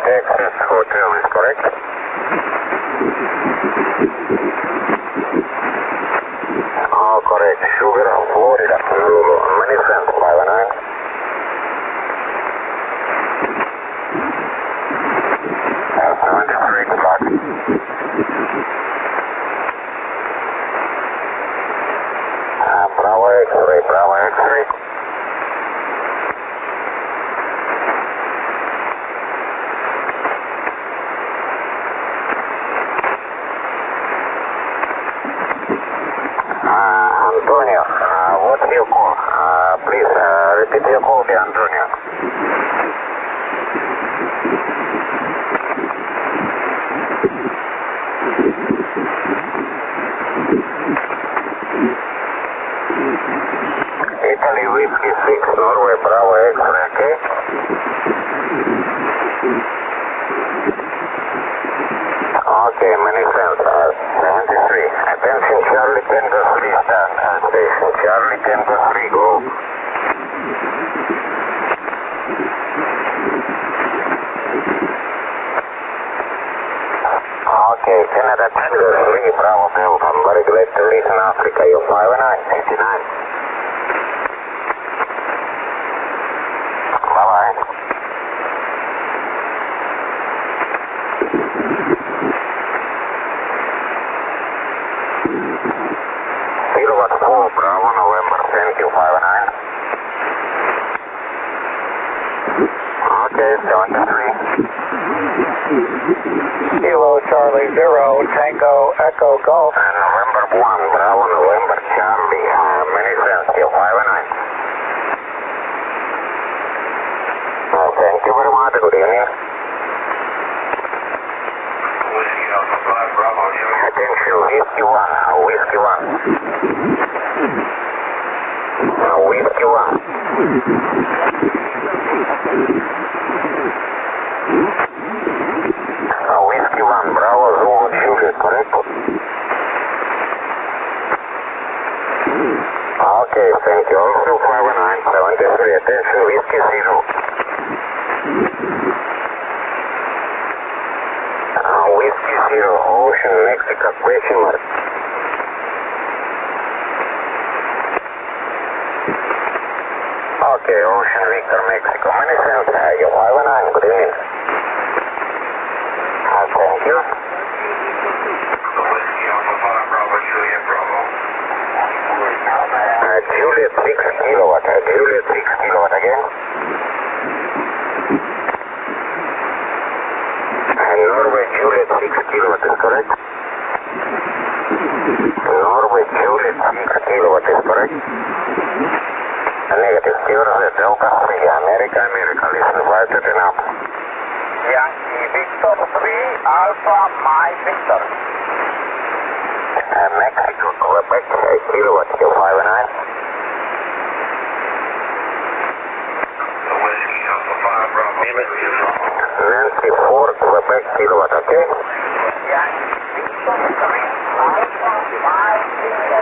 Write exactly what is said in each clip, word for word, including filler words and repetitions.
Texas Hotel is correct? All correct. Sugar, Florida, Honolulu. Many thanks, five and nine. seventy-three, clock. Uh, Bravo X-ray, Bravo X-ray. Antonio, uh, what's your call? Uh, please uh, repeat your call, dear Antonio. Italy Whiskey six, Norway Bravo X-ray, okay? Okay, many thanks. Uh, seventy-three. Attention, Charlie Tango three stand uh, station. Charlie Tango three, go. Okay, Canada Tango three, Bravo Delta. I'm very glad to listen Africa. You're five and nine, eighty-nine. Bye-bye. Silver four, Bravo, November, thank you, five and nine. Okay, seventy-three. Kilo Charlie zero, Tango Echo Golf. And November one, Bravo, November, Charlie, uh, many thanks, you, five and nine. Uh, thank you very much, good evening. Attention, Whiskey one, uh, Whiskey one. Uh, Whiskey one. Uh, Whiskey one, Bravo, Zulu, Juliet, correct? Okay, thank you. Also five nine seventy-three, attention, Whiskey zero. Uh, Whiskey zero, Ocean, Mexico, question mark. Okay, Ocean, Victor, Mexico. Many thanks, uh, you five nine, good evening. Uh, thank you. Uh, Juliet six kilowatt, uh, Juliet six kilowatt again. And Norway Juliet six kilowatt is correct. Norway Juliet six kilowatt is correct. And negative, Silver Delta three, America, America, listen, right at and up. Yankee Victor three, Alpha, my Victor. Uh, Mexico, Quebec, uh, kilowatt, you five and nine. Nancy four, Quebec, kilowatt, okay? Yankee Victor three, Alpha, my Victor.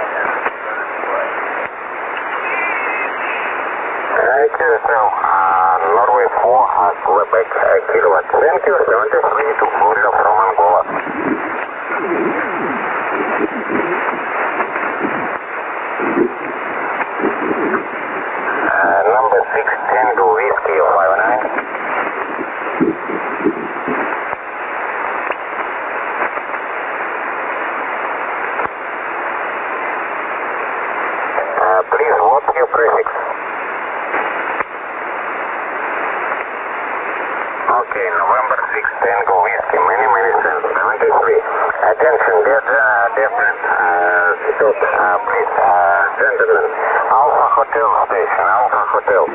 Thank you, so, uh, Norway four, uh, Quebec, uh, kilowatt. Thank you, seventy-three to Florida from Angola. Uh, number six, Tango Whiskey, five and nine. Uh, please, what's your prefix? Okay, November six, Tango Whiskey, many, many cents, seventy-three. Attention, dear, uh, dear friend, uh, stop, uh, please, uh, gentlemen. Alpha Hotel station, Alpha Hotel.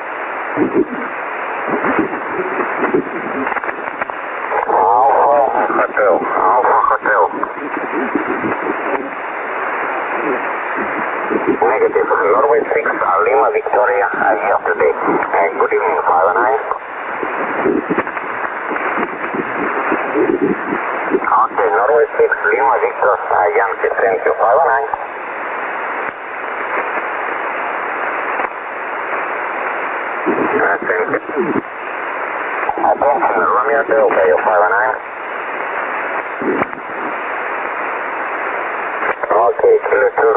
Alpha Hotel, Alpha Hotel. Negative, Norway six, uh, Lima, Victoria, uh, yesterday. Uh, good evening, five and nine. Okay, Norway six, Lima, Victor, uh, Yankee, thank you, five and nine. Uh, thank you. Attention, Romeo Delta, you five nine. Okay, Kilo two,